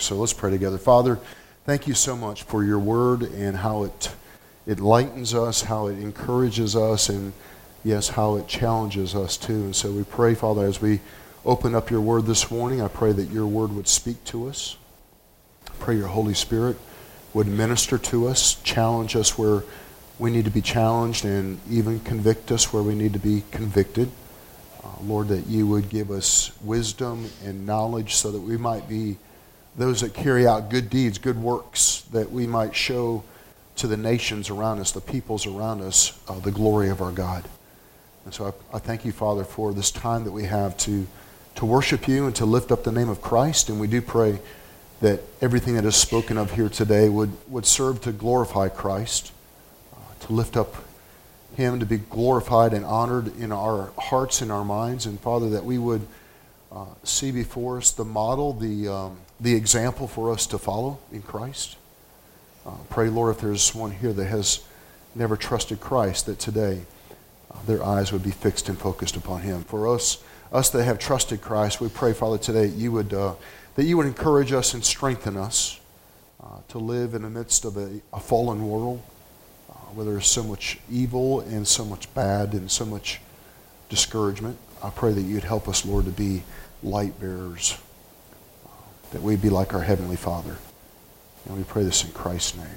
works. So let's pray together. Father, thank you so much for your word and how it lightens us, how it encourages us, and yes, how it challenges us too. And so we pray, Father, as we open up your word this morning, I pray that your word would speak to us. I pray your Holy Spirit would minister to us, challenge us where we need to be challenged, and even convict us where we need to be convicted. Lord, that you would give us wisdom and knowledge so that we might be those that carry out good deeds, good works, that we might show to the nations around us, the peoples around us, the glory of our God. And so I thank you, Father, for this time that we have to worship you and to lift up the name of Christ. And we do pray that everything that is spoken of here today would serve to glorify Christ, to lift up him, to be glorified and honored in our hearts and our minds. And Father, that we would see before us the model, the example for us to follow in Christ. Pray, Lord, if there's one here that has never trusted Christ, that today their eyes would be fixed and focused upon him. For us that have trusted Christ, we pray, Father, today that you would encourage us and strengthen us to live in the midst of a fallen world, where there is so much evil and so much bad and so much discouragement. I pray that you'd help us, Lord, to be light bearers, that we'd be like our Heavenly Father. And we pray this in Christ's name.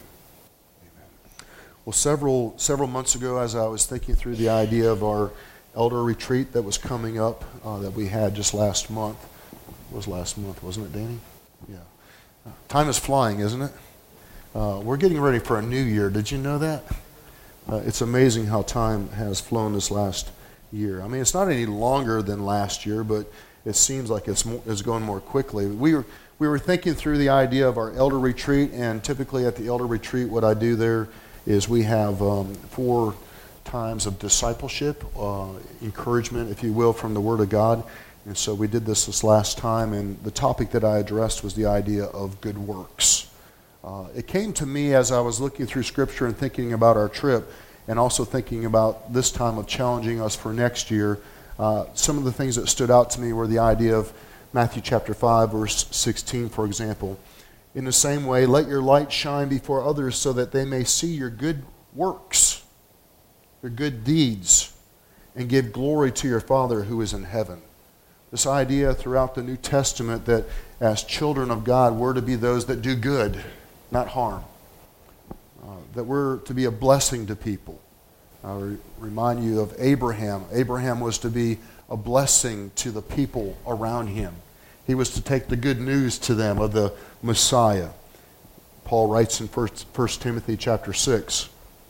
Amen. Well, several months ago, as I was thinking through the idea of our elder retreat that was coming up, that we had just last month. It was last month, wasn't it, Danny? Yeah. Time is flying, isn't it? We're getting ready for a new year. Did you know that? It's amazing how time has flown this last year. I mean, it's not any longer than last year, but it seems like it's going more quickly. We were thinking through the idea of our elder retreat, and typically at the elder retreat, what I do there is we have 4 times of discipleship, encouragement, if you will, from the Word of God. And so we did this last time, and the topic that I addressed was the idea of good works. It came to me as I was looking through Scripture and thinking about our trip, and also thinking about this time of challenging us for next year. Some of the things that stood out to me were the idea of Matthew chapter 5, verse 16, for example. In the same way, let your light shine before others so that they may see your good works, your good deeds, and give glory to your Father who is in heaven. This idea throughout the New Testament that as children of God, we're to be those that do good, not harm. That we're to be a blessing to people. I remind you of Abraham. Abraham was to be a blessing to the people around him. He was to take the good news to them of the Messiah. Paul writes in 1 Timothy chapter 6,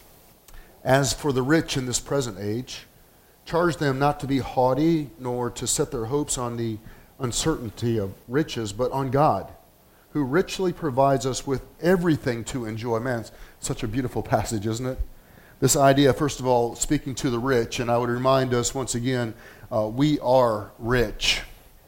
as for the rich in this present age, charge them not to be haughty, nor to set their hopes on the uncertainty of riches, but on God, who richly provides us with everything to enjoy. Man, it's such a beautiful passage, isn't it? This idea, first of all, speaking to the rich, and I would remind us once again, we are rich.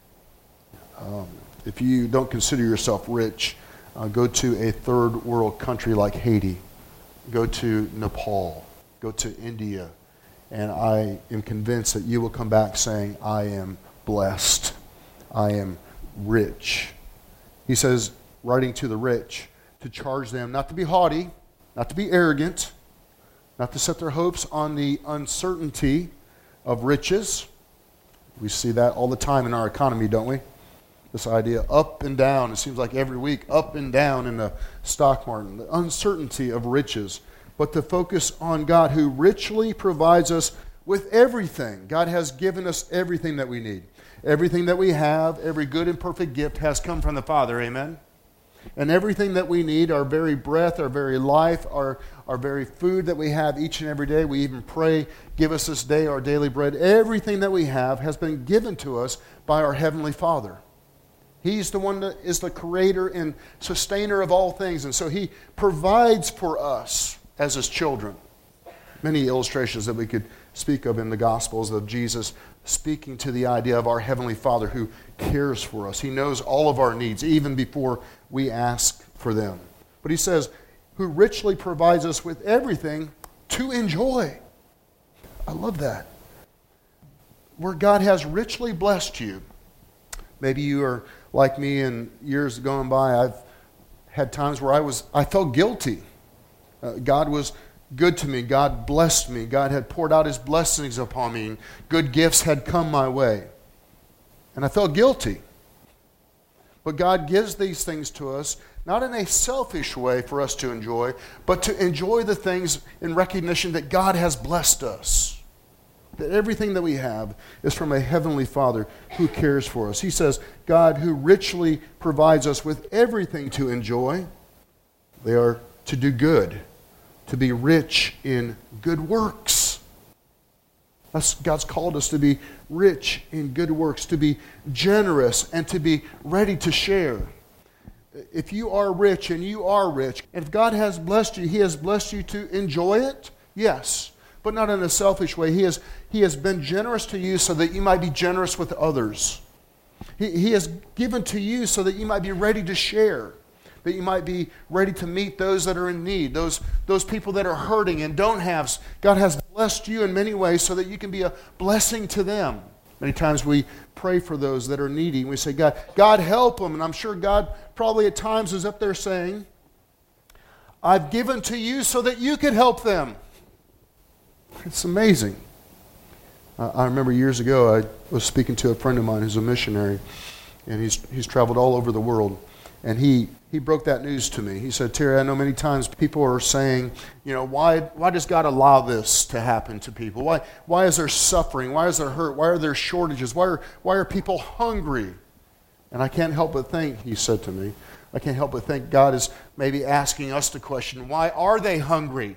If you don't consider yourself rich, go to a third world country like Haiti. Go to Nepal. Go to India. And I am convinced that you will come back saying, I am blessed. I am rich. He says, writing to the rich, to charge them not to be haughty, not to be arrogant, not to set their hopes on the uncertainty of riches. We see that all the time in our economy, don't we? This idea up and down, it seems like every week, up and down in the stock market, the uncertainty of riches. But to focus on God who richly provides us with everything. God has given us everything that we need. Everything that we have, every good and perfect gift has come from the Father, amen? And everything that we need, our very breath, our very life, our very food that we have each and every day, we even pray, give us this day our daily bread. Everything that we have has been given to us by our Heavenly Father. He's the one that is the creator and sustainer of all things. And so He provides for us as His children. Many illustrations that we could speak of in the Gospels of Jesus speaking to the idea of our Heavenly Father who cares for us. He knows all of our needs even before we ask for them. But He says, who richly provides us with everything to enjoy. I love that. Where God has richly blessed you. Maybe you are like me in years gone by, I've had times where I felt guilty. God was good to me. God blessed me. God had poured out his blessings upon me, and good gifts had come my way. And I felt guilty. But God gives these things to us, not in a selfish way for us to enjoy, but to enjoy the things in recognition that God has blessed us. That everything that we have is from a heavenly Father who cares for us. He says, God who richly provides us with everything to enjoy. They are to do good, to be rich in good works. God's called us to be rich in good works, to be generous, and to be ready to share. If you are rich, and you are rich, and if God has blessed you, he has blessed you to enjoy it, yes, but not in a selfish way. He has been generous to you so that you might be generous with others. He has given to you so that you might be ready to share, that you might be ready to meet those that are in need, those people that are hurting and don't have. God has blessed you in many ways so that you can be a blessing to them. Many times we pray for those that are needy, and we say, God help them. And I'm sure God probably at times is up there saying, I've given to you so that you could help them. It's amazing. I remember years ago, I was speaking to a friend of mine who's a missionary, and he's traveled all over the world. And he broke that news to me. He said, Terry, I know many times people are saying, why does God allow this to happen to people? Why is there suffering? Why is there hurt? Why are there shortages? Why are people hungry? And I can't help but think, he said to me, I can't help but think God is maybe asking us the question, why are they hungry?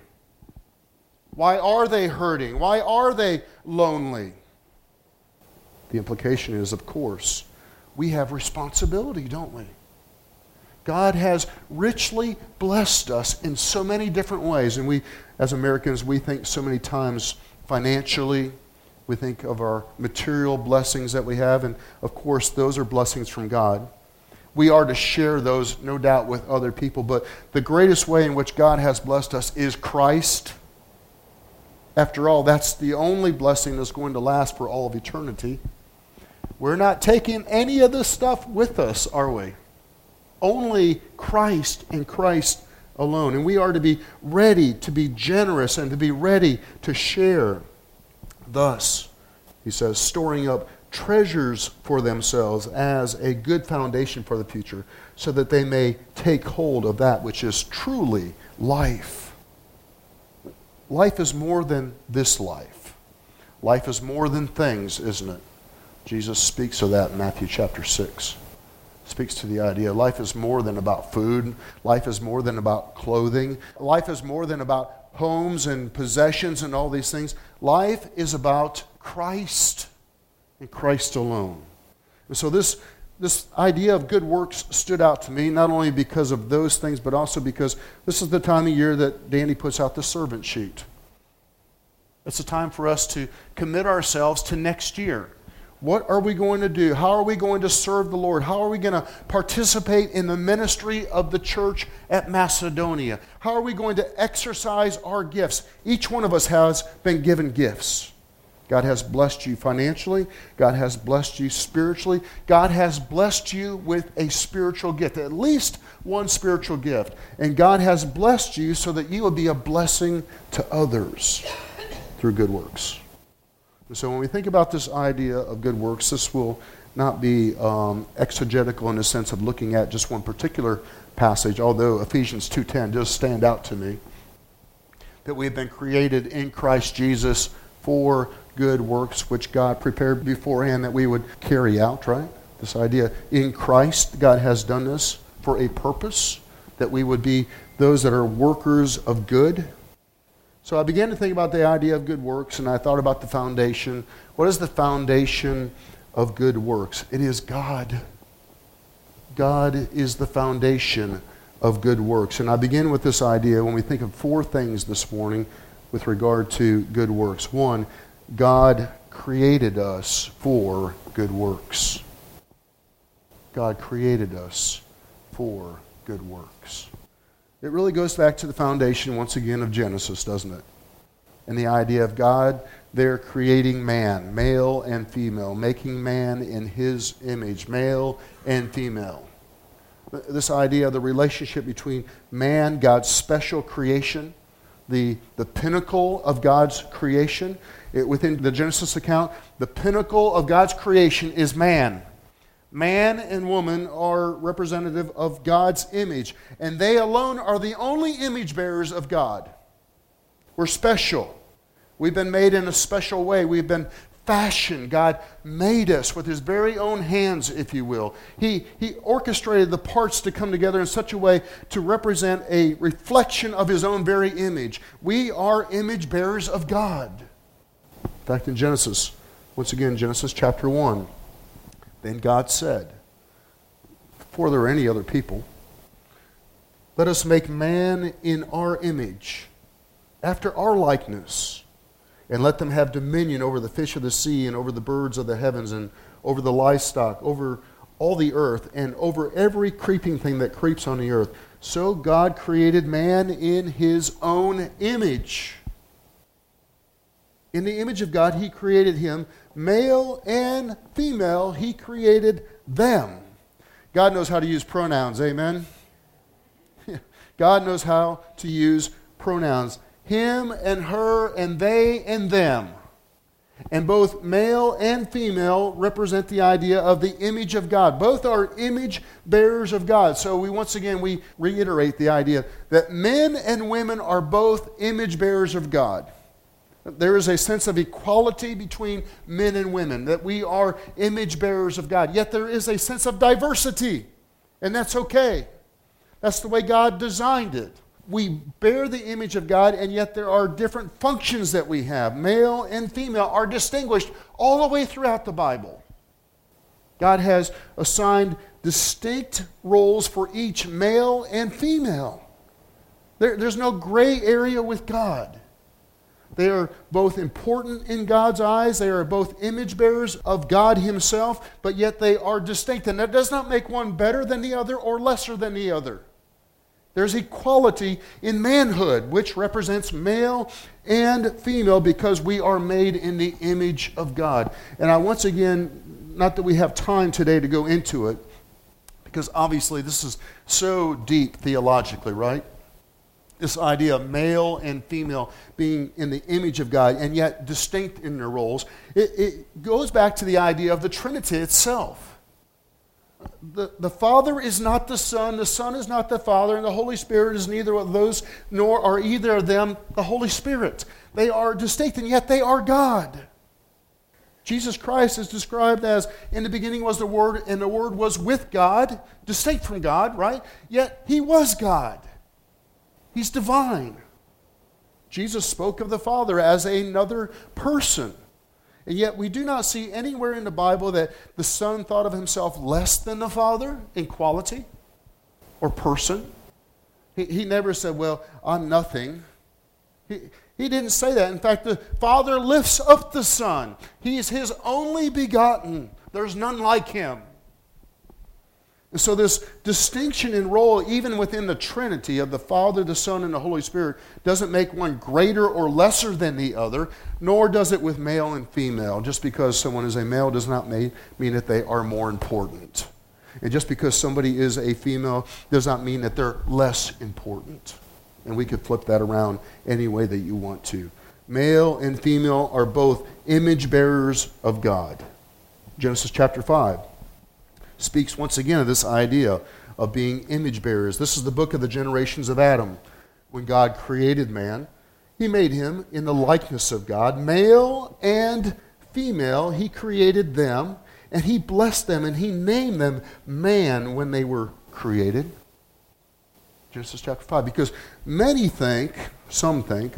Why are they hurting? Why are they lonely? The implication is, of course, we have responsibility, don't we? God has richly blessed us in so many different ways. And we, as Americans, we think so many times financially. We think of our material blessings that we have. And, of course, those are blessings from God. We are to share those, no doubt, with other people. But the greatest way in which God has blessed us is Christ. After all, that's the only blessing that's going to last for all of eternity. We're not taking any of this stuff with us, are we? Only Christ and Christ alone. And we are to be ready to be generous and to be ready to share. Thus, he says, storing up treasures for themselves as a good foundation for the future, so that they may take hold of that which is truly life. Life is more than this life. Life is more than things, isn't it? Jesus speaks of that in Matthew chapter 6. Speaks to the idea life is more than about food. Life is more than about clothing. Life is more than about homes and possessions and all these things. Life is about Christ and Christ alone. And so this idea of good works stood out to me, not only because of those things, but also because this is the time of year that Danny puts out the servant sheet. It's a time for us to commit ourselves to next year. What are we going to do? How are we going to serve the Lord? How are we going to participate in the ministry of the church at Macedonia? How are we going to exercise our gifts? Each one of us has been given gifts. God has blessed you financially. God has blessed you spiritually. God has blessed you with a spiritual gift, at least one spiritual gift. And God has blessed you so that you will be a blessing to others through good works. So when we think about this idea of good works, this will not be exegetical in the sense of looking at just one particular passage, although Ephesians 2:10 does stand out to me, that we have been created in Christ Jesus for good works, which God prepared beforehand that we would carry out, right? This idea, in Christ, God has done this for a purpose, that we would be those that are workers of good. So I began to think about the idea of good works, and I thought about the foundation. What is the foundation of good works? It is God. God is the foundation of good works. And I begin with this idea when we think of four things this morning with regard to good works. One, God created us for good works. God created us for good works. It really goes back to the foundation, once again, of Genesis, doesn't it? And the idea of God they're creating man, male and female, making man in his image, male and female. This idea of the relationship between man, God's special creation, the pinnacle of God's creation. Within the Genesis account, the pinnacle of God's creation is man. Man and woman are representative of God's image, and they alone are the only image bearers of God. We're special. We've been made in a special way. We've been fashioned. God made us with His very own hands, if you will. He orchestrated the parts to come together in such a way to represent a reflection of His own very image. We are image bearers of God. In fact, in Genesis, once again, Genesis chapter 1, then God said, before there were any other people, let us make man in our image, after our likeness, and let them have dominion over the fish of the sea and over the birds of the heavens and over the livestock, over all the earth, and over every creeping thing that creeps on the earth. So God created man in His own image. In the image of God, He created him. Male and female, He created them. God knows how to use pronouns, amen? God knows how to use pronouns. Him and her and they and them. And both male and female represent the idea of the image of God. Both are image bearers of God. So we reiterate the idea that men and women are both image bearers of God. There is a sense of equality between men and women, that we are image bearers of God. Yet there is a sense of diversity, and that's okay. That's the way God designed it. We bear the image of God, and yet there are different functions that we have. Male and female are distinguished all the way throughout the Bible. God has assigned distinct roles for each male and female. There's no gray area with God. They are both important in God's eyes. They are both image bearers of God Himself, but yet they are distinct. And that does not make one better than the other or lesser than the other. There's equality in manhood, which represents male and female because we are made in the image of God. And I once again, not that we have time today to go into it, because obviously this is so deep theologically, right? This idea of male and female being in the image of God and yet distinct in their roles, it goes back to the idea of the Trinity itself. The Father is not the Son is not the Father, and the Holy Spirit is neither of those, nor are either of them the Holy Spirit. They are distinct, and yet they are God. Jesus Christ is described as, in the beginning was the Word, and the Word was with God, distinct from God, right? Yet He was God. He's divine. Jesus spoke of the Father as another person. And yet we do not see anywhere in the Bible that the Son thought of Himself less than the Father in quality or person. He never said, well, I'm nothing. He didn't say that. In fact, the Father lifts up the Son. He is His only begotten. There's none like Him. And so this distinction in role, even within the Trinity of the Father, the Son, and the Holy Spirit, doesn't make one greater or lesser than the other, nor does it with male and female. Just because someone is a male does not mean that they are more important. And just because somebody is a female does not mean that they're less important. And we could flip that around any way that you want to. Male and female are both image bearers of God. Genesis chapter 5. Speaks once again of this idea of being image bearers. This is the book of the generations of Adam. When God created man, He made him in the likeness of God. Male and female, He created them, and He blessed them, and He named them man when they were created. Genesis chapter 5. Because some think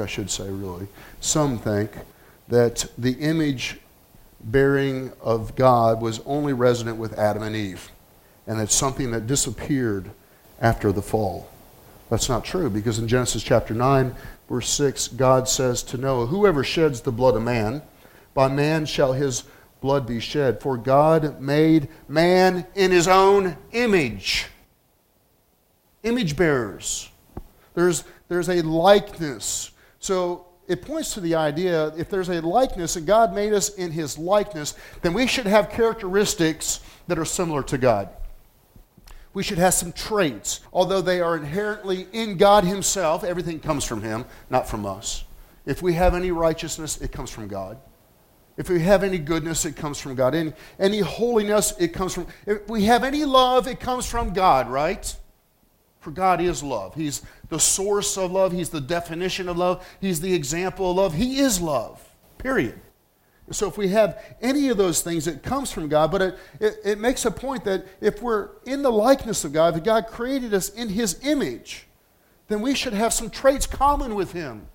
that the image bearing of God was only resident with Adam and Eve, and it's something that disappeared after the fall. That's not true, because in Genesis chapter 9, verse 6, God says to Noah, whoever sheds the blood of man, by man shall his blood be shed, for God made man in His own image. Image bearers. There's a likeness. So it points to the idea, if there's a likeness and God made us in his likeness, then we should have characteristics that are similar to God. We should have some traits. Although they are inherently in God himself, everything comes from him, not from us. If we have any righteousness, it comes from God. If we have any goodness, it comes from God. Any holiness, it comes from... If we have any love, it comes from God, right? For God is love. He's the source of love. He's the definition of love. He's the example of love. He is love, period. And so if we have any of those things, it comes from God. But it makes a point that if we're in the likeness of God, that God created us in his image, then we should have some traits common with him.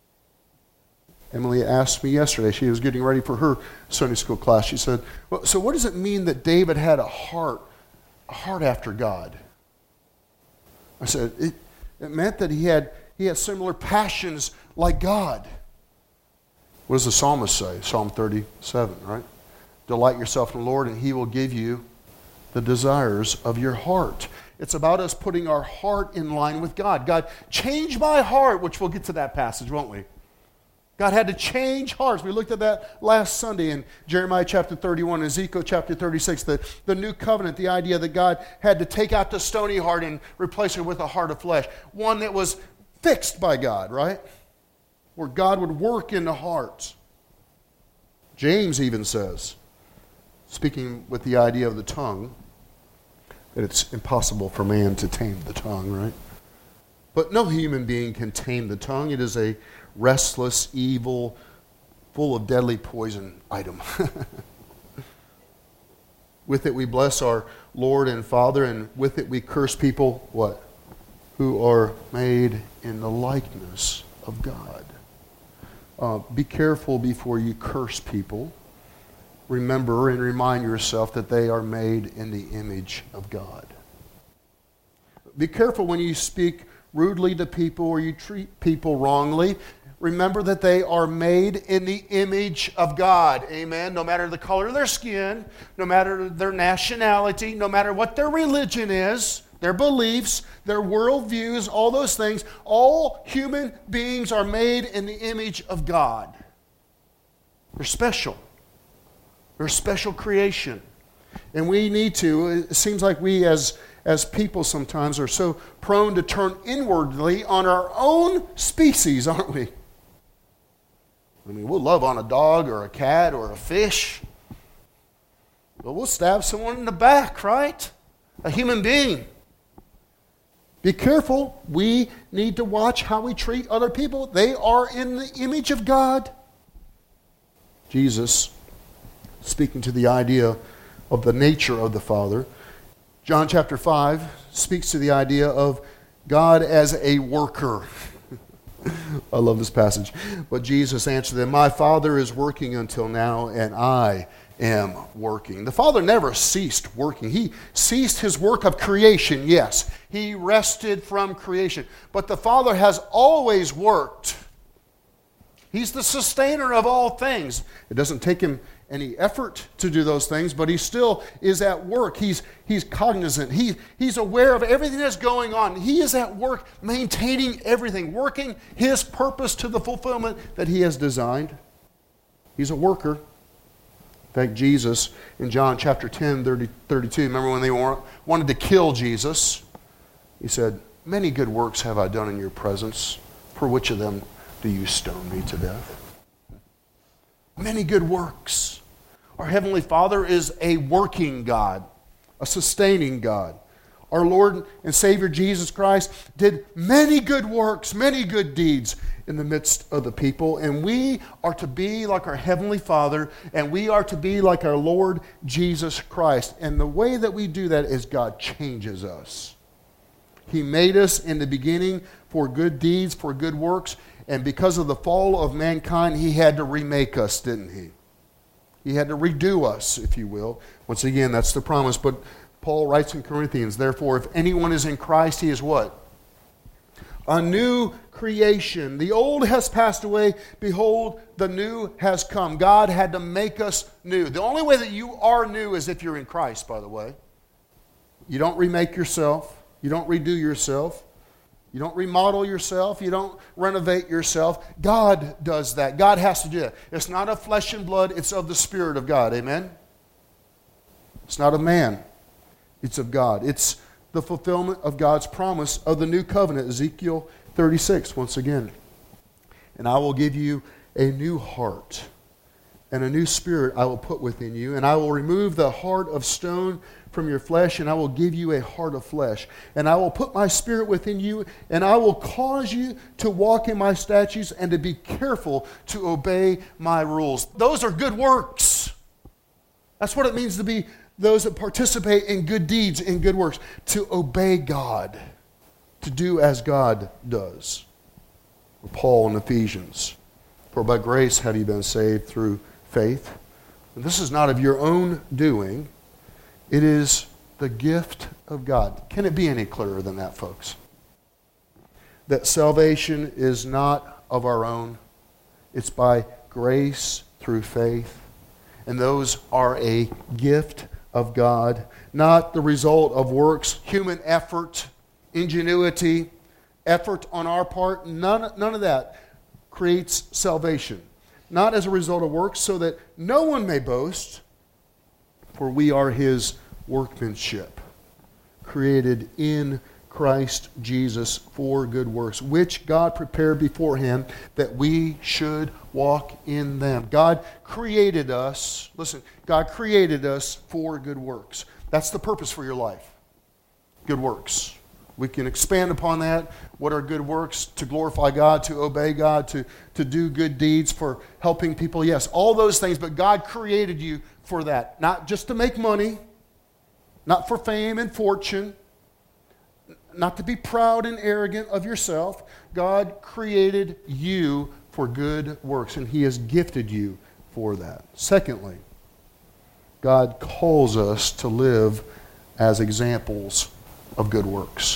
Emily asked me yesterday, she was getting ready for her Sunday school class, she said, well, so what does it mean that David had a heart after God? I said, it meant that he had similar passions like God. What does the psalmist say? Psalm 37, right? Delight yourself in the Lord and he will give you the desires of your heart. It's about us putting our heart in line with God. God, change my heart, which we'll get to that passage, won't we? God had to change hearts. We looked at that last Sunday in Jeremiah chapter 31, Ezekiel chapter 36, the new covenant, the idea that God had to take out the stony heart and replace it with a heart of flesh. One that was fixed by God, right? Where God would work in the hearts. James even says, speaking with the idea of the tongue, that it's impossible for man to tame the tongue, right? But no human being can tame the tongue. It is a restless, evil, full of deadly poison item. With it we bless our Lord and Father, and with it we curse people, what? Who are made in the likeness of God. Be careful before you curse people. Remember and remind yourself that they are made in the image of God. Be careful when you speak rudely to people or you treat people wrongly. Remember that they are made in the image of God. Amen. No matter the color of their skin, no matter their nationality, no matter what their religion is, their beliefs, their worldviews, all those things, all human beings are made in the image of God. They're special. They're a special creation. And we need to, it seems like we as people sometimes are so prone to turn inwardly on our own species, aren't we? I mean, we'll love on a dog or a cat or a fish, but we'll stab someone in the back, right? A human being. Be careful. We need to watch how we treat other people. They are in the image of God. Jesus, speaking to the idea of the nature of the Father, John chapter 5 speaks to the idea of God as a worker. I love this passage. But Jesus answered them, my Father is working until now, and I am working. The Father never ceased working. He ceased his work of creation, yes. He rested from creation. But the Father has always worked. He's the sustainer of all things. It doesn't take him any effort to do those things, but he still is at work. He's cognizant. He's aware of everything that's going on. He is at work maintaining everything, working his purpose to the fulfillment that he has designed. He's a worker. In fact, Jesus in John chapter 10, 32, remember when they wanted to kill Jesus? He said, many good works have I done in your presence. For which of them do you stone me to death? Many good works. Our Heavenly Father is a working God, a sustaining God. Our Lord and Savior Jesus Christ did many good works, many good deeds in the midst of the people. And we are to be like our Heavenly Father, and we are to be like our Lord Jesus Christ. And the way that we do that is God changes us. He made us in the beginning for good deeds, for good works. And because of the fall of mankind, he had to remake us, didn't he? He had to redo us, if you will. Once again, that's the promise. But Paul writes in Corinthians, therefore, if anyone is in Christ, he is what? A new creation. The old has passed away. Behold, the new has come. God had to make us new. The only way that you are new is if you're in Christ, by the way. You don't remake yourself. You don't redo yourself. You don't remodel yourself. You don't renovate yourself. God does that. God has to do it. It's not of flesh and blood. It's of the Spirit of God. Amen? It's not of man. It's of God. It's the fulfillment of God's promise of the new covenant. Ezekiel 36, once again. And I will give you a new heart, and a new spirit I will put within you, and I will remove the heart of stone from your flesh, and I will give you a heart of flesh. And I will put my spirit within you, and I will cause you to walk in my statutes and to be careful to obey my rules. Those are good works. That's what it means to be those that participate in good deeds, in good works, to obey God, to do as God does. Paul in Ephesians, for by grace have you been saved through faith. And this is not of your own doing. It is the gift of God. Can it be any clearer than that, folks? That salvation is not of our own. It's by grace through faith. And those are a gift of God, not the result of works, human effort, ingenuity, effort on our part. None of that creates salvation. Not as a result of works, so that no one may boast, for we are his workmanship, created in Christ Jesus for good works, which God prepared beforehand that we should walk in them. God created us, listen, God created us for good works. That's the purpose for your life. Good works. We can expand upon that. What are good works? To glorify God, to obey God, to do good deeds, for helping people. Yes, all those things, but God created you for that. Not just to make money, not for fame and fortune, not to be proud and arrogant of yourself. God created you for good works, and he has gifted you for that. Secondly, God calls us to live as examples of good works.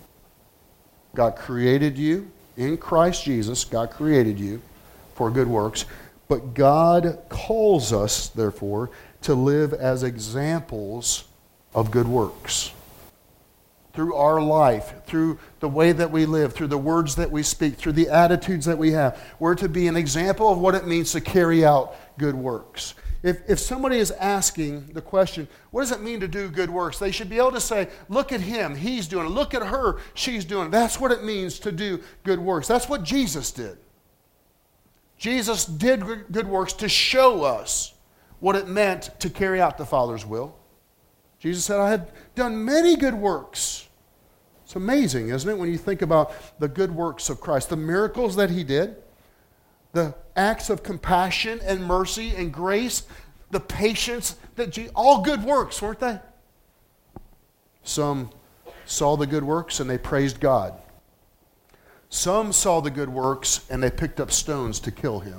God created you in Christ Jesus. God created you for good works. But God calls us, therefore, to live as examples of good works. Through our life, through the way that we live, through the words that we speak, through the attitudes that we have. We're to be an example of what it means to carry out good works. If somebody is asking the question, what does it mean to do good works? They should be able to say, look at him, he's doing it. Look at her, she's doing it. That's what it means to do good works. That's what Jesus did. Jesus did good works to show us what it meant to carry out the Father's will. Jesus said, I have done many good works. It's amazing, isn't it, when you think about the good works of Christ, the miracles that he did, the acts of compassion and mercy and grace, the patience, all good works, weren't they? Some saw the good works and they praised God. Some saw the good works and they picked up stones to kill him.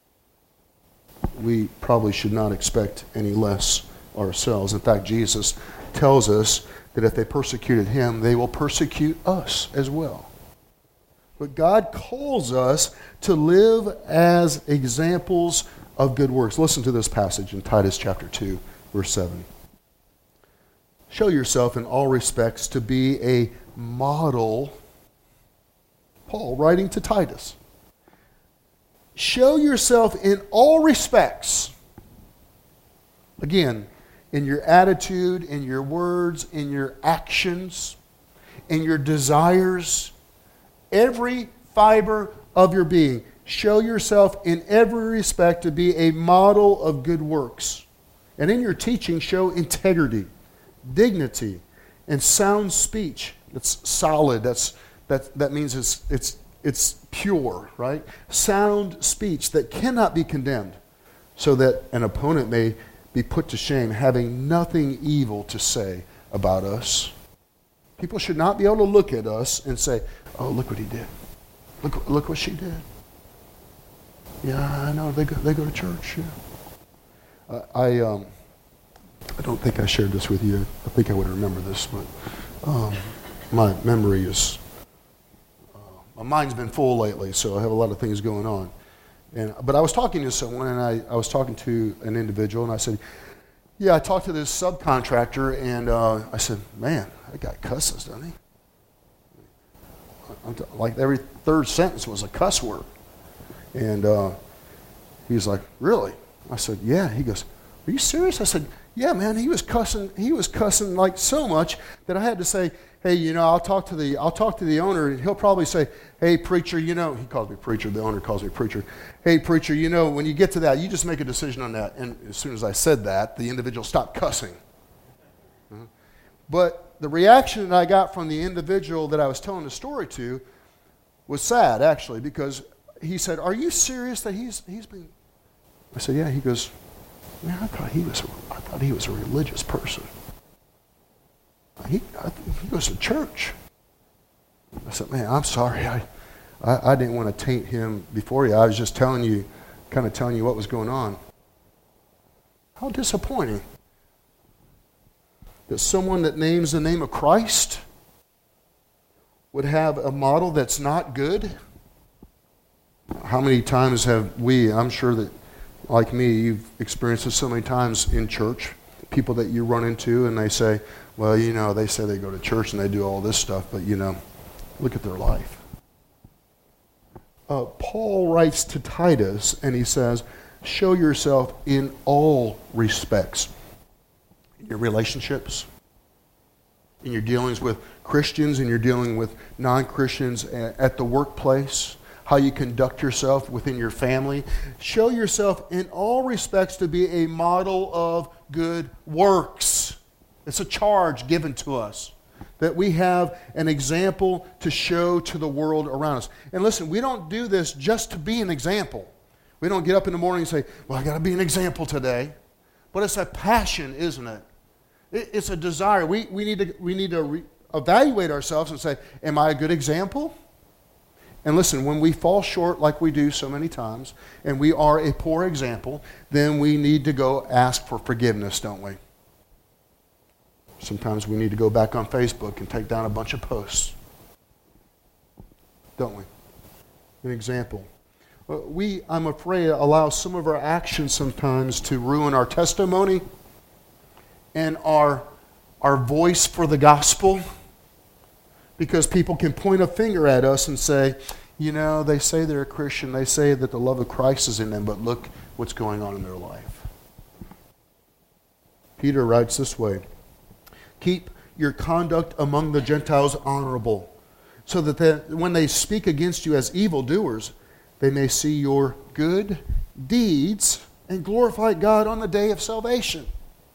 We probably should not expect any less ourselves. In fact, Jesus tells us that if they persecuted him, they will persecute us as well. But God calls us to live as examples of good works. Listen to this passage in Titus chapter 2, verse 7. Show yourself in all respects to be a model. Paul writing to Titus. Show yourself in all respects. Again, in your attitude, in your words, in your actions, in your desires, every fiber of your being. Show yourself in every respect to be a model of good works. And in your teaching, show integrity, dignity, and sound speech. That's solid. That means it's pure, right? Sound speech that cannot be condemned, so that an opponent may be put to shame, having nothing evil to say about us. People should not be able to look at us and say, oh, look what he did. Look what she did. Yeah, I know, they go to church. Yeah. I don't think I shared this with you. I think I would remember this, but my memory is, my mind's been full lately, so I have a lot of things going on. But I was talking to someone, and I was talking to an individual, and I said, yeah, I talked to this subcontractor, and I said, man, that guy cusses, doesn't he? like every third sentence was a cuss word. And he's like, really? I said, yeah. He goes, are you serious? I said, yeah, man. He was cussing like so much that I had to say, hey, I'll talk to the owner, and he'll probably say, hey, preacher, he calls me preacher. The owner calls me preacher. Hey, preacher, when you get to that, you just make a decision on that. And as soon as I said that, the individual stopped cussing. But the reaction that I got from the individual that I was telling the story to was sad, actually, because he said, are you serious that he's been... I said, yeah. He goes, man, I thought he was a religious person. He goes to church. I said, man, I'm sorry. I didn't want to taint him before you. I was just telling you what was going on. How disappointing that someone that names the name of Christ would have a model that's not good. How many times have we, I'm sure that like me, you've experienced this so many times in church, people that you run into and they say, well, they say they go to church and they do all this stuff, but look at their life. Paul writes to Titus and he says, show yourself in all respects. In your relationships, in your dealings with Christians, in your dealing with non-Christians at the workplace, how you conduct yourself within your family. Show yourself in all respects to be a model of good works. It's a charge given to us that we have an example to show to the world around us. And listen, we don't do this just to be an example. We don't get up in the morning and say, well, I got to be an example today. But it's a passion, isn't it? It's a desire. We need to evaluate ourselves and say, am I a good example? And listen, when we fall short like we do so many times, and we are a poor example, then we need to go ask for forgiveness, don't we? Sometimes we need to go back on Facebook and take down a bunch of posts, don't we? An example. We, I'm afraid, allow some of our actions sometimes to ruin our testimony and our voice for the gospel, because people can point a finger at us and say, they say they're a Christian, they say that the love of Christ is in them, but look what's going on in their life. Peter writes this way, keep your conduct among the Gentiles honorable, so that when they speak against you as evildoers, they may see your good deeds and glorify God on the day of salvation,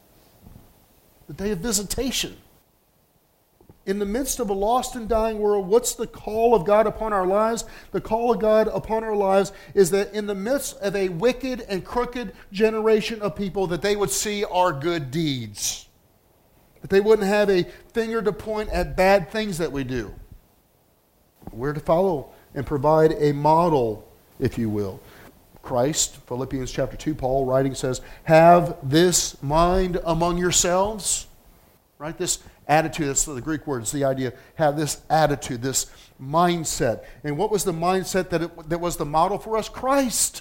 the day of visitation. In the midst of a lost and dying world, what's the call of God upon our lives? The call of God upon our lives is that in the midst of a wicked and crooked generation of people, that they would see our good deeds. That they wouldn't have a finger to point at bad things that we do. We're to follow and provide a model, if you will. Christ, Philippians chapter 2, Paul writing says, have this mind among yourselves. Right? This attitude, that's the Greek word, it's the idea, have this attitude, this mindset. And what was the mindset that was the model for us? Christ.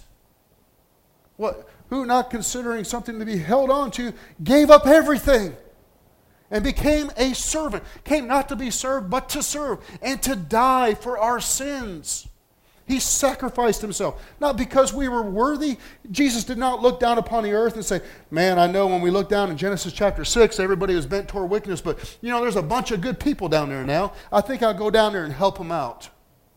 Who, not considering something to be held on to, gave up everything and became a servant. Came not to be served, but to serve and to die for our sins. He sacrificed himself. Not because we were worthy. Jesus did not look down upon the earth and say, man, I know when we look down in Genesis chapter 6, everybody was bent toward wickedness, but there's a bunch of good people down there now. I think I'll go down there and help them out.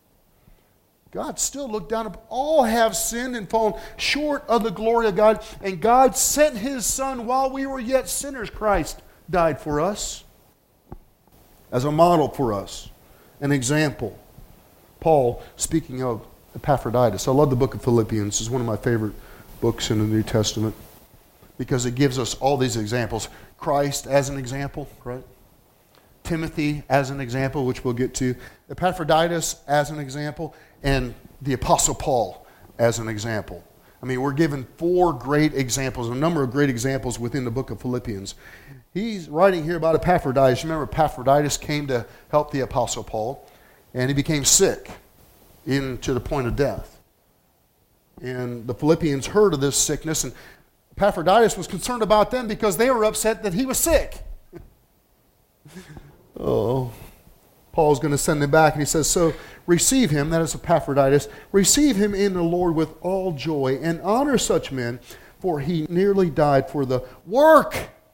God still looked down. All have sinned and fallen short of the glory of God, and God sent his Son while we were yet sinners. Christ died for us as a model for us, an example. Paul, speaking of Epaphroditus, I love the book of Philippians. It's one of my favorite books in the New Testament because it gives us all these examples. Christ as an example, right? Timothy as an example, which we'll get to. Epaphroditus as an example, and the Apostle Paul as an example. I mean, we're given 4 great examples, a number of great examples within the book of Philippians. He's writing here about Epaphroditus. Remember, Epaphroditus came to help the Apostle Paul. And he became sick, to the point of death. And the Philippians heard of this sickness, and Epaphroditus was concerned about them because they were upset that he was sick. Paul Paul's going to send him back, and he says, so receive him, that is Epaphroditus, receive him in the Lord with all joy, and honor such men, for he nearly died for the work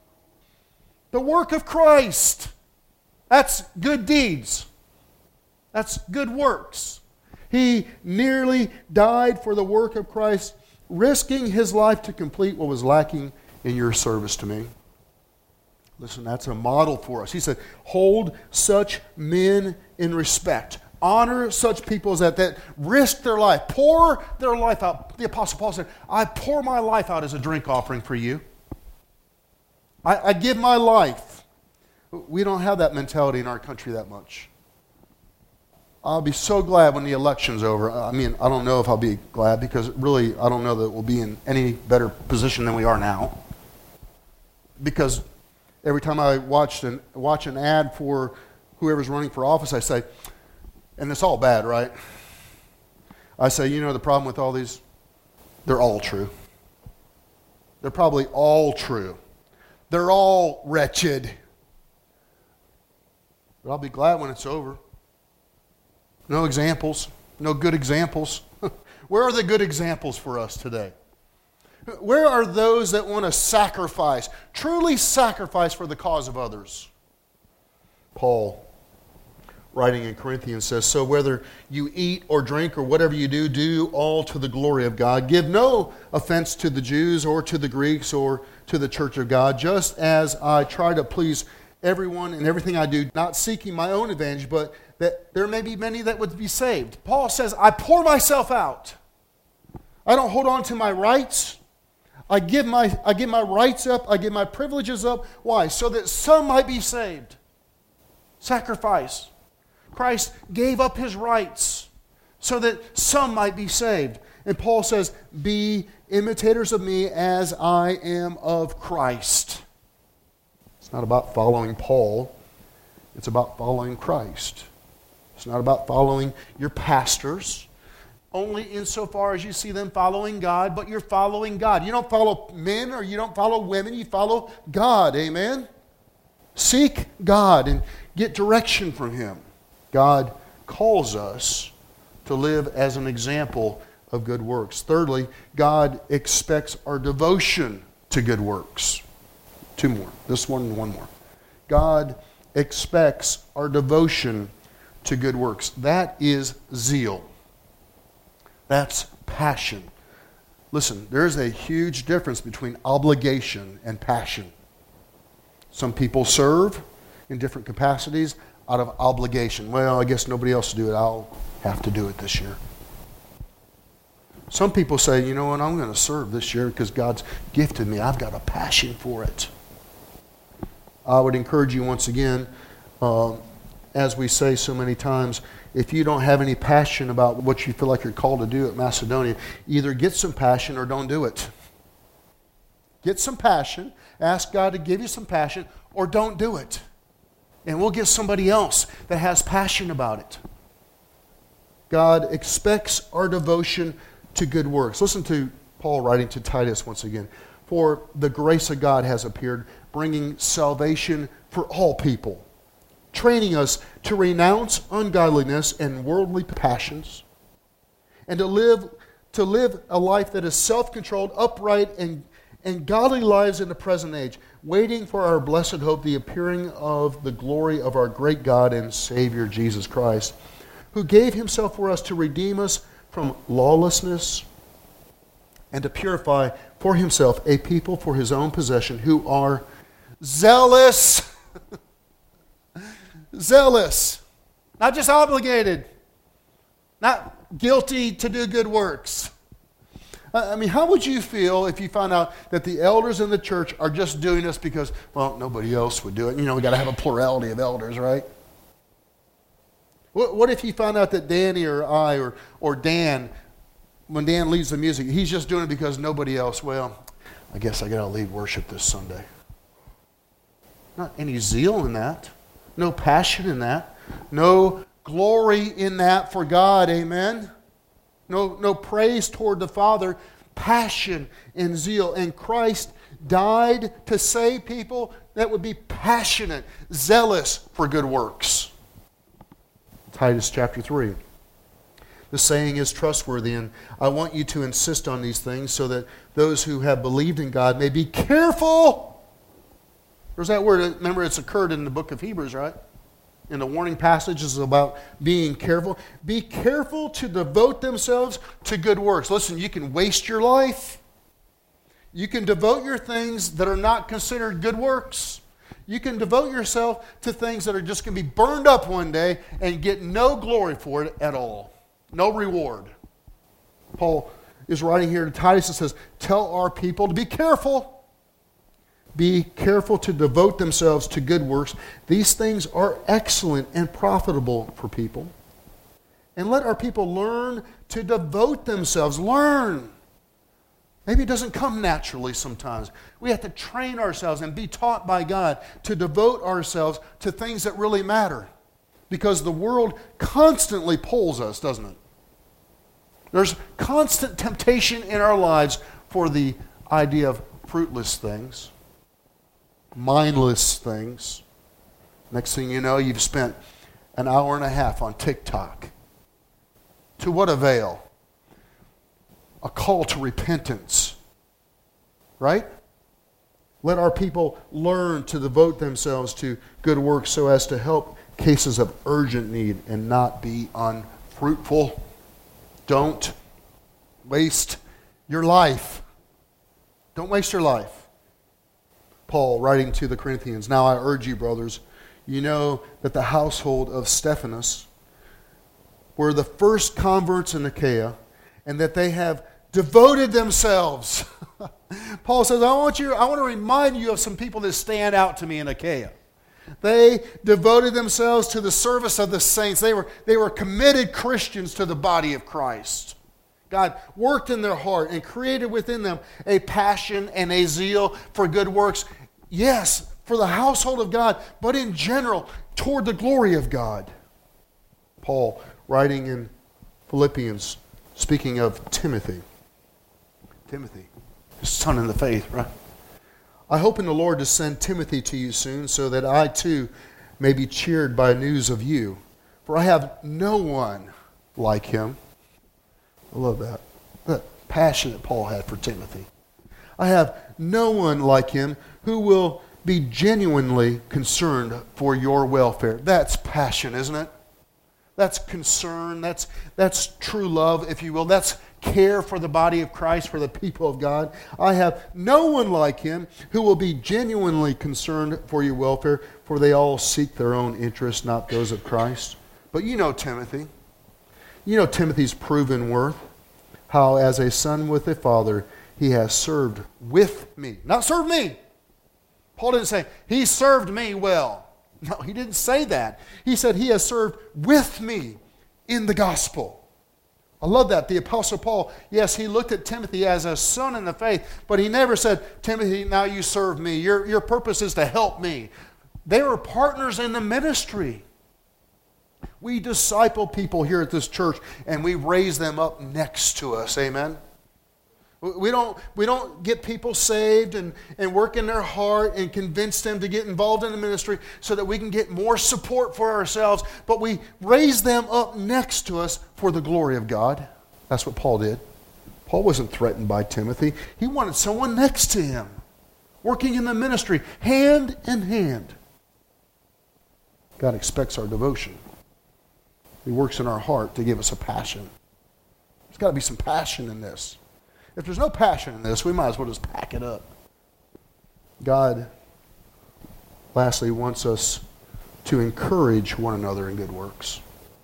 of Christ. That's good deeds. That's good works. He nearly died for the work of Christ, risking his life to complete what was lacking in your service to me. Listen, that's a model for us. He said, hold such men in respect. Honor such people as that risk their life, pour their life out. The Apostle Paul said, I pour my life out as a drink offering for you. I give my life. We don't have that mentality in our country that much. I'll be so glad when the election's over. I mean, I don't know if I'll be glad because really I don't know that we'll be in any better position than we are now. Because every time I watch an ad for whoever's running for office, I say, and it's all bad, right? I say, you know the problem with all these? They're all true. They're probably all true. They're all wretched. But I'll be glad when it's over. No examples. No good examples. Where are the good examples for us today? Where are those that want to sacrifice, truly sacrifice for the cause of others? Paul, writing in Corinthians, says, so whether you eat or drink or whatever you do, do all to the glory of God. Give no offense to the Jews or to the Greeks or to the church of God, just as I try to please everyone in everything I do, not seeking my own advantage, but that there may be many that would be saved. Paul says, I pour myself out. I don't hold on to my rights. I give my rights up. I give my privileges up. Why? So that some might be saved. Sacrifice. Christ gave up his rights so that some might be saved. And Paul says, be imitators of me as I am of Christ. It's not about following Paul. It's about following Christ. It's not about following your pastors, only insofar as you see them following God, but you're following God. You don't follow men or you don't follow women, you follow God, amen? Seek God and get direction from him. God calls us to live as an example of good works. Thirdly, God expects our devotion to good works. Two more. This one and one more. God expects our devotion to good works. That is zeal. That's passion. Listen, there's a huge difference between obligation and passion. Some people serve in different capacities out of obligation. Well, I guess nobody else will do it. I'll have to do it this year. Some people say, you know what, I'm going to serve this year because God's gifted me. I've got a passion for it. I would encourage you once again, as we say so many times, if you don't have any passion about what you feel like you're called to do at Macedonia, either get some passion or don't do it. Get some passion, ask God to give you some passion, or don't do it. And we'll get somebody else that has passion about it. God expects our devotion to good works. Listen to Paul writing to Titus once again. For the grace of God has appeared, bringing salvation for all people, training us to renounce ungodliness and worldly passions, and to live a life that is self-controlled, upright, and godly lives in the present age, waiting for our blessed hope, the appearing of the glory of our great God and Savior Jesus Christ, who gave himself for us to redeem us from lawlessness and to purify for himself a people for his own possession who are zealous. Zealous. Not just obligated. Not guilty to do good works. I mean, how would you feel if you found out that the elders in the church are just doing this because, well, nobody else would do it? You know, we got to have a plurality of elders, right? What if you found out that Danny or I or Dan, when Dan leads the music, he's just doing it because nobody else, well, I guess I got to lead worship this Sunday. Not any zeal in that. No passion in that. No glory in that for God, amen? No praise toward the Father, passion and zeal. And Christ died to save people that would be passionate, zealous for good works. Titus chapter 3. The saying is trustworthy, and I want you to insist on these things so that those who have believed in God may be careful. There's that word. Remember, it's occurred in the book of Hebrews, right? In the warning passages about being careful. Be careful to devote themselves to good works. Listen, you can waste your life. You can devote your things that are not considered good works. You can devote yourself to things that are just going to be burned up one day and get no glory for it at all. No reward. Paul is writing here to Titus and says, tell our people to be careful. Be careful to devote themselves to good works. These things are excellent and profitable for people. And let our people learn to devote themselves. Learn. Maybe it doesn't come naturally sometimes. We have to train ourselves and be taught by God to devote ourselves to things that really matter. Because the world constantly pulls us, doesn't it? There's constant temptation in our lives for the idea of fruitless things, mindless things. Next thing you know, you've spent an hour and a half on TikTok. To what avail? A call to repentance, right? Let our people learn to devote themselves to good works so as to help cases of urgent need and not be unfruitful. Don't waste your life. Don't waste your life. Paul, writing to the Corinthians, now I urge you, brothers, you know that the household of Stephanas were the first converts in Achaia, and that they have devoted themselves. Paul says, I want to remind you of some people that stand out to me in Achaia. They devoted themselves to the service of the saints. They were committed Christians to the body of Christ. God worked in their heart and created within them a passion and a zeal for good works. Yes, for the household of God, but in general, toward the glory of God. Paul, writing in Philippians, speaking of Timothy, his son in the faith, right? I hope in the Lord to send Timothy to you soon, so that I too may be cheered by news of you. For I have no one like him. I love that. That passion that Paul had for Timothy. I have no one like him who will be genuinely concerned for your welfare. That's passion, isn't it? That's concern. That's true love, if you will. That's care for the body of Christ, for the people of God. I have no one like him who will be genuinely concerned for your welfare, for they all seek their own interests, not those of Christ. But you know Timothy. You know Timothy's proven worth, how as a son with a father, he has served with me. Not served me. Paul didn't say, he served me well. No, he didn't say that. He said he has served with me in the gospel. I love that. The Apostle Paul, yes, he looked at Timothy as a son in the faith, but he never said, Timothy, now you serve me. Your purpose is to help me. They were partners in the ministry. We disciple people here at this church, and we raise them up next to us. Amen? We don't get people saved and work in their heart and convince them to get involved in the ministry so that we can get more support for ourselves, but we raise them up next to us for the glory of God. That's what Paul did. Paul wasn't threatened by Timothy. He wanted someone next to him, working in the ministry, hand in hand. God expects our devotion. He works in our heart to give us a passion. There's got to be some passion in this. If there's no passion in this, we might as well just pack it up. God, lastly, wants us to encourage one another in good works.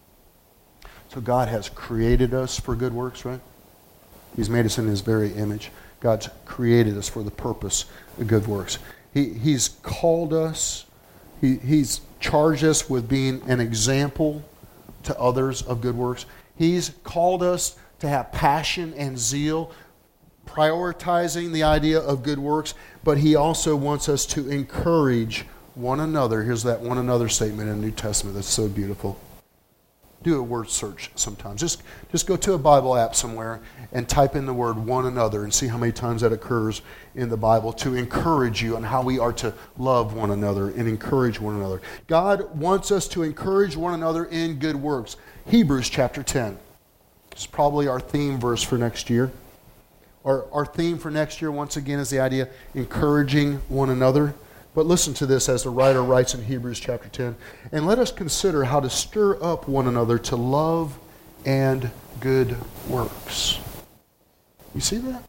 So God has created us for good works, right? He's made us in His very image. God's created us for the purpose of good works. He's called us. He's charged us with being an example to others of good works. He's called us to have passion and zeal, prioritizing the idea of good works, but He also wants us to encourage one another. Here's that one another statement in the New Testament that's so beautiful. Do a word search sometimes. Just go to a Bible app somewhere and type in the word one another and see how many times that occurs in the Bible to encourage you on how we are to love one another and encourage one another. God wants us to encourage one another in good works. Hebrews chapter 10. It's probably our theme verse for next year. Our theme for next year, once again, is the idea encouraging one another. But listen to this as the writer writes in Hebrews chapter 10. And let us consider how to stir up one another to love and good works. You see that?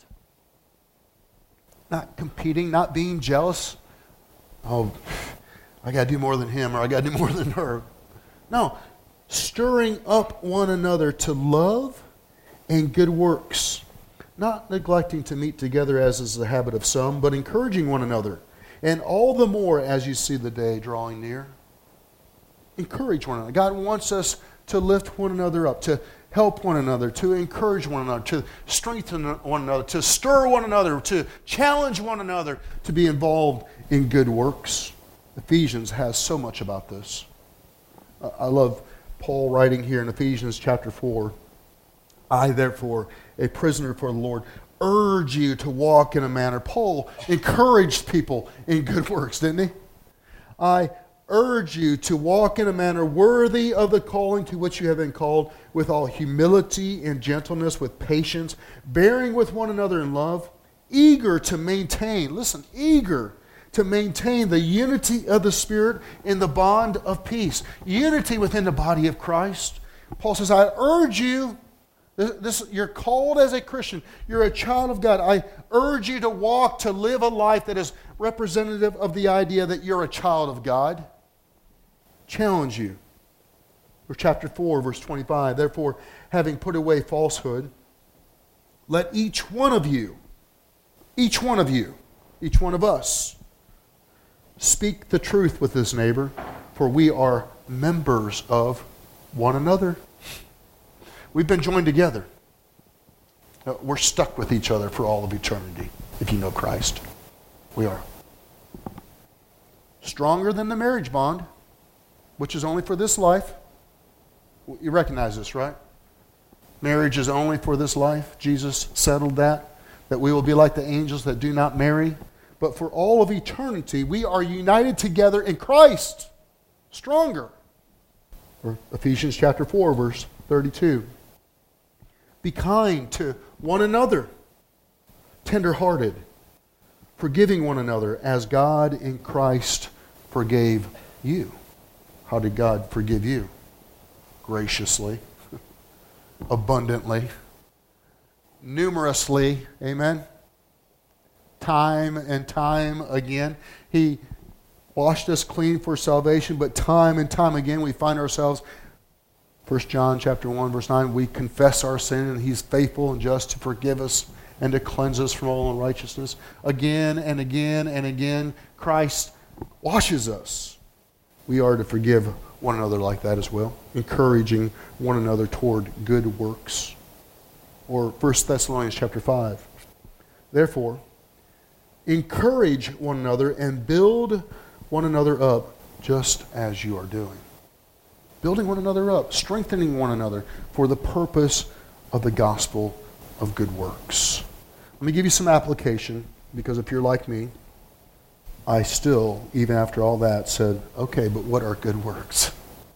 Not competing, not being jealous. Oh, I got to do more than him, or I got to do more than her. No, stirring up one another to love and good works. Not neglecting to meet together as is the habit of some, but encouraging one another. And all the more as you see the day drawing near. Encourage one another. God wants us to lift one another up, to help one another, to encourage one another, to strengthen one another, to stir one another, to challenge one another, to be involved in good works. Ephesians has so much about this. I love Paul writing here in Ephesians chapter 4. I, therefore, a prisoner for the Lord, urge you to walk in a manner. Paul encouraged people in good works, didn't he? I urge you to walk in a manner worthy of the calling to which you have been called, with all humility and gentleness, with patience, bearing with one another in love, eager to maintain the unity of the Spirit in the bond of peace. Unity within the body of Christ. Paul says, I urge you. You're called as a Christian. You're a child of God. I urge you to live a life that is representative of the idea that you're a child of God. Challenge you. For chapter 4, verse 25. Therefore, having put away falsehood, let each one of us, speak the truth with his neighbor, for we are members of one another. We've been joined together. We're stuck with each other for all of eternity, if you know Christ. We are. Stronger than the marriage bond, which is only for this life. You recognize this, right? Marriage is only for this life. Jesus settled that we will be like the angels that do not marry. But for all of eternity, we are united together in Christ. Stronger. Or Ephesians chapter 4, verse 32. Be kind to one another, tender-hearted, forgiving one another as God in Christ forgave you. How did God forgive you? Graciously, abundantly, numerously, amen? Time and time again. He washed us clean for salvation, but time and time again we find ourselves, 1 John chapter 1, verse 9, we confess our sin and he's faithful and just to forgive us and to cleanse us from all unrighteousness. Again and again and again, Christ washes us. We are to forgive one another like that as well, encouraging one another toward good works. Or 1 Thessalonians chapter 5. Therefore, encourage one another and build one another up just as you are doing. Building one another up, strengthening one another for the purpose of the gospel of good works. Let me give you some application, because if you're like me, I still, even after all that, said, okay, but what are good works?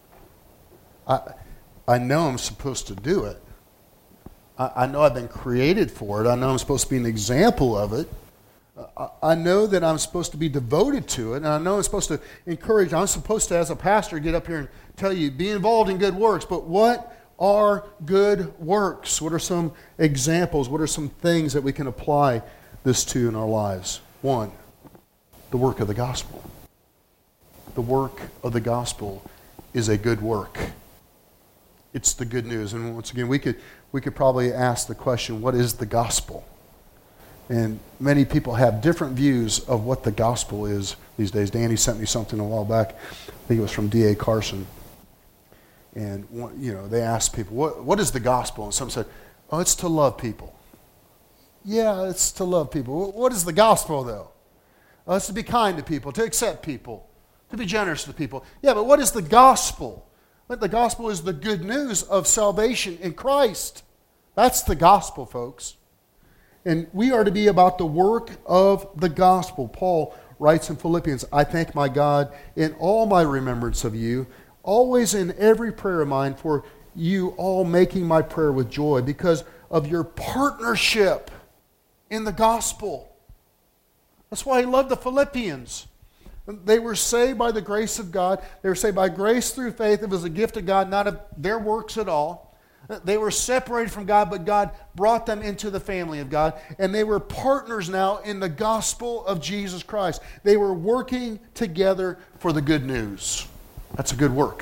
I know I'm supposed to do it. I know I've been created for it. I know I'm supposed to be an example of it. I know that I'm supposed to be devoted to it, and I know I'm supposed to encourage. I'm supposed to, as a pastor, get up here and tell you, be involved in good works. But what are good works? What are some examples? What are some things that we can apply this to in our lives? One, the work of the gospel. The work of the gospel is a good work. It's the good news. And once again, we could probably ask the question, what is the gospel? And many people have different views of what the gospel is these days. Danny sent me something a while back. I think it was from D.A. Carson. And they asked people, what is the gospel? And some said, oh, it's to love people. Yeah, it's to love people. What is the gospel, though? Oh, it's to be kind to people, to accept people, to be generous to people. Yeah, but what is the gospel? But the gospel is the good news of salvation in Christ. That's the gospel, folks. And we are to be about the work of the gospel. Paul writes in Philippians, I thank my God in all my remembrance of you, always in every prayer of mine, for you all making my prayer with joy because of your partnership in the gospel. That's why he loved the Philippians. They were saved by the grace of God. They were saved by grace through faith. It was a gift of God, not of their works at all. They were separated from God, but God brought them into the family of God. And they were partners now in the gospel of Jesus Christ. They were working together for the good news. That's a good work.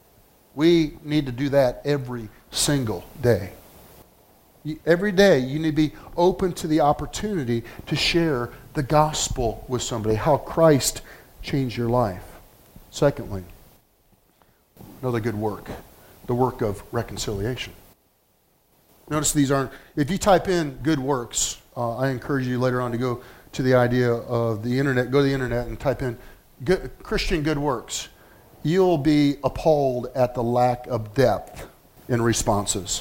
We need to do that every single day. Every day you need to be open to the opportunity to share the gospel with somebody, how Christ changed your life. Secondly, another good work, the work of reconciliation. Notice these aren't, if you type in good works, I encourage you later on to go to the idea of the internet, go to the internet and type in Christian good works. You'll be appalled at the lack of depth in responses.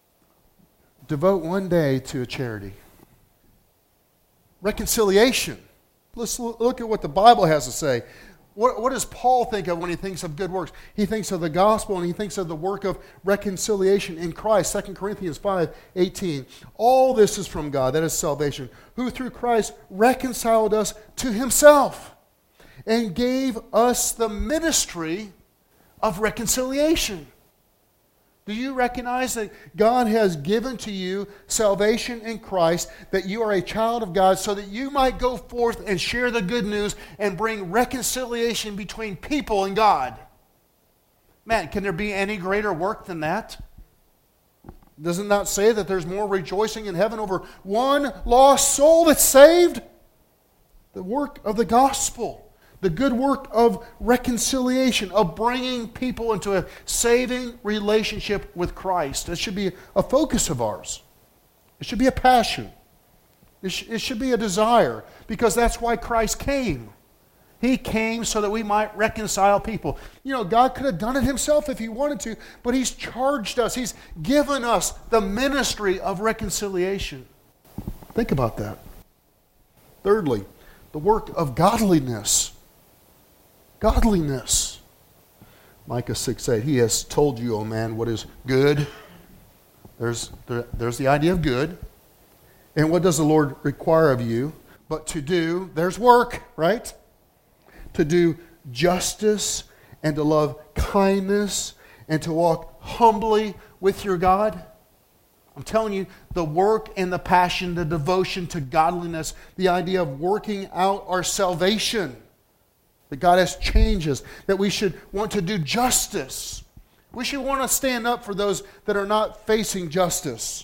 Devote one day to a charity. Reconciliation. Let's look at what the Bible has to say. What does Paul think of when he thinks of good works? He thinks of the gospel and he thinks of the work of reconciliation in Christ. 2 Corinthians 5:18. All this is from God, that is salvation, who through Christ reconciled us to himself and gave us the ministry of reconciliation. Do you recognize that God has given to you salvation in Christ, that you are a child of God, so that you might go forth and share the good news and bring reconciliation between people and God? Man, can there be any greater work than that? Does it not say that there's more rejoicing in heaven over one lost soul that's saved? The work of the gospel. The good work of reconciliation, of bringing people into a saving relationship with Christ. That should be a focus of ours. It should be a passion. It should be a desire, because that's why Christ came. He came so that we might reconcile people. You know, God could have done it himself if he wanted to, but he's charged us. He's given us the ministry of reconciliation. Think about that. Thirdly, the work of godliness. Godliness. Micah 6:8. He has told you, O man, what is good. There's the idea of good. And what does the Lord require of you? But to do, there's work, right? To do justice and to love kindness and to walk humbly with your God. I'm telling you, the work and the passion, the devotion to godliness, the idea of working out our salvation, that God has changed us, that we should want to do justice. We should want to stand up for those that are not facing justice.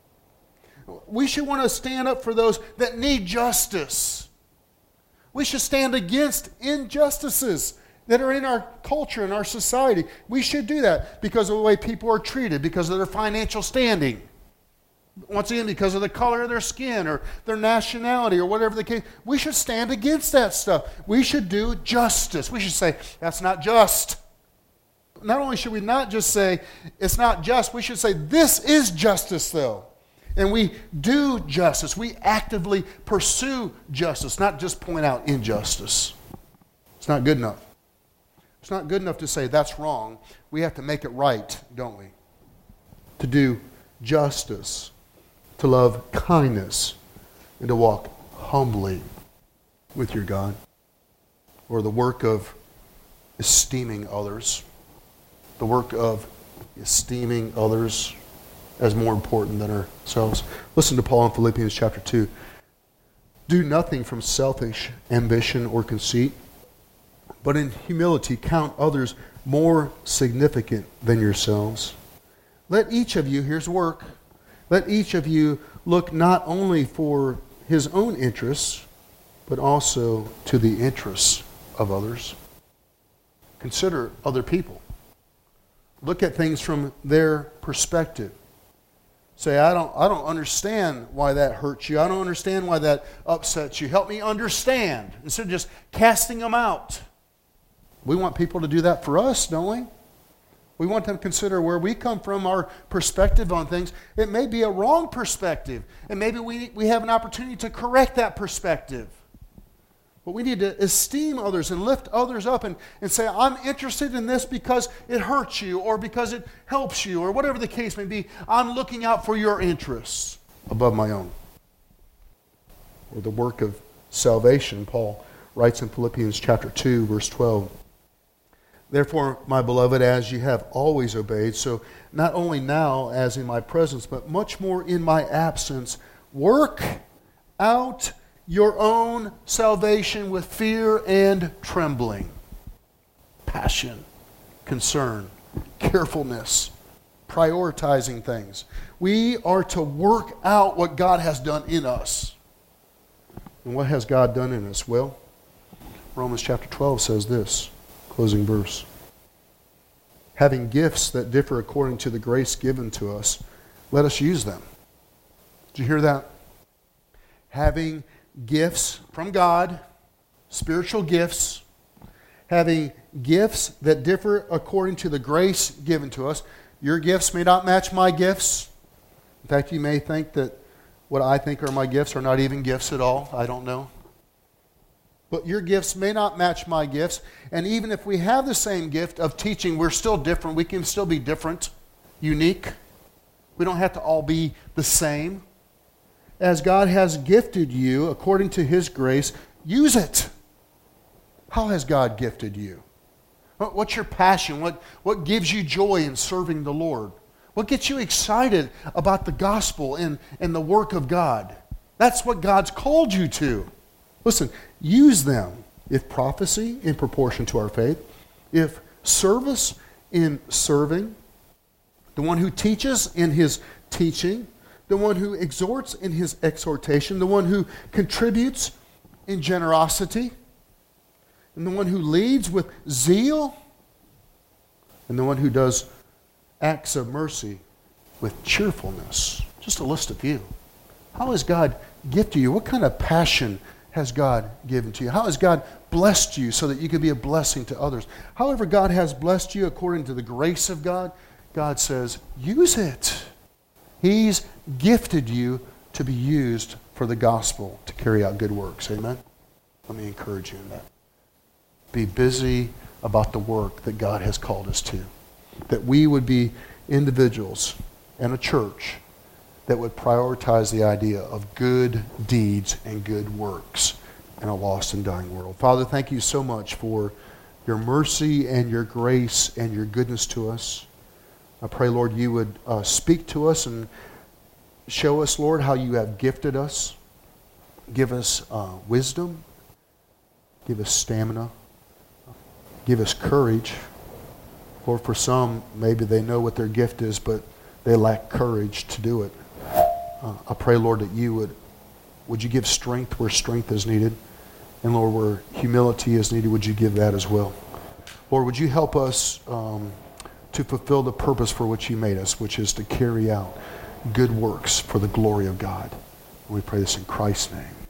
We should want to stand up for those that need justice. We should stand against injustices that are in our culture, in our society. We should do that because of the way people are treated, because of their financial standing. Once again, because of the color of their skin or their nationality or whatever the case. We should stand against that stuff. We should do justice. We should say, that's not just. Not only should we not just say, it's not just, we should say, this is justice though. And we do justice. We actively pursue justice, not just point out injustice. It's not good enough. It's not good enough to say that's wrong. We have to make it right, don't we? To do justice, to love kindness, and to walk humbly with your God. Or the work of esteeming others. The work of esteeming others as more important than ourselves. Listen to Paul in Philippians chapter 2. Do nothing from selfish ambition or conceit, but in humility count others more significant than yourselves. Let each of you, here's work, let each of you look not only for his own interests, but also to the interests of others. Consider other people. Look at things from their perspective. Say, I don't understand why that hurts you. I don't understand why that upsets you. Help me understand, instead of just casting them out. We want people to do that for us, don't we? We want them to consider where we come from, our perspective on things. It may be a wrong perspective, and maybe we have an opportunity to correct that perspective. But we need to esteem others and lift others up and say, I'm interested in this because it hurts you or because it helps you or whatever the case may be. I'm looking out for your interests above my own. Or the work of salvation, Paul writes in Philippians chapter 2, verse 12. Therefore, my beloved, as ye have always obeyed, so not only now as in my presence, but much more in my absence, work out your own salvation with fear and trembling. Passion, concern, carefulness, prioritizing things. We are to work out what God has done in us. And what has God done in us? Well, Romans chapter 12 says this, closing verse. Having gifts that differ according to the grace given to us, let us use them. Did you hear that? Having gifts from God, spiritual gifts, having gifts that differ according to the grace given to us. Your gifts may not match my gifts. In fact, you may think that what I think are my gifts are not even gifts at all. I don't know. But your gifts may not match my gifts. And even if we have the same gift of teaching, we're still different. We can still be different, unique. We don't have to all be the same. As God has gifted you according to His grace, use it. How has God gifted you? What's your passion? What gives you joy in serving the Lord? What gets you excited about the gospel and the work of God? That's what God's called you to. Listen, use them. If prophecy, in proportion to our faith. If service, in serving. The one who teaches, in his teaching. The one who exhorts, in his exhortation. The one who contributes, in generosity. And the one who leads with zeal. And the one who does acts of mercy with cheerfulness. Just a list of few. How has God gifted you? What kind of passion has God given to you? How has God blessed you so that you can be a blessing to others? However God has blessed you according to the grace of God, God says, use it. He's gifted you to be used for the gospel to carry out good works. Amen? Let me encourage you in that. Be busy about the work that God has called us to. That we would be individuals and a church that would prioritize the idea of good deeds and good works in a lost and dying world. Father, thank you so much for your mercy and your grace and your goodness to us. I pray, Lord, you would speak to us and show us, Lord, how you have gifted us. Give us wisdom. Give us stamina. Give us courage. Lord, for some, maybe they know what their gift is, but they lack courage to do it. I pray, Lord, that you would you give strength where strength is needed? And Lord, where humility is needed, would you give that as well? Lord, would you help us to fulfill the purpose for which you made us, which is to carry out good works for the glory of God. We pray this in Christ's name.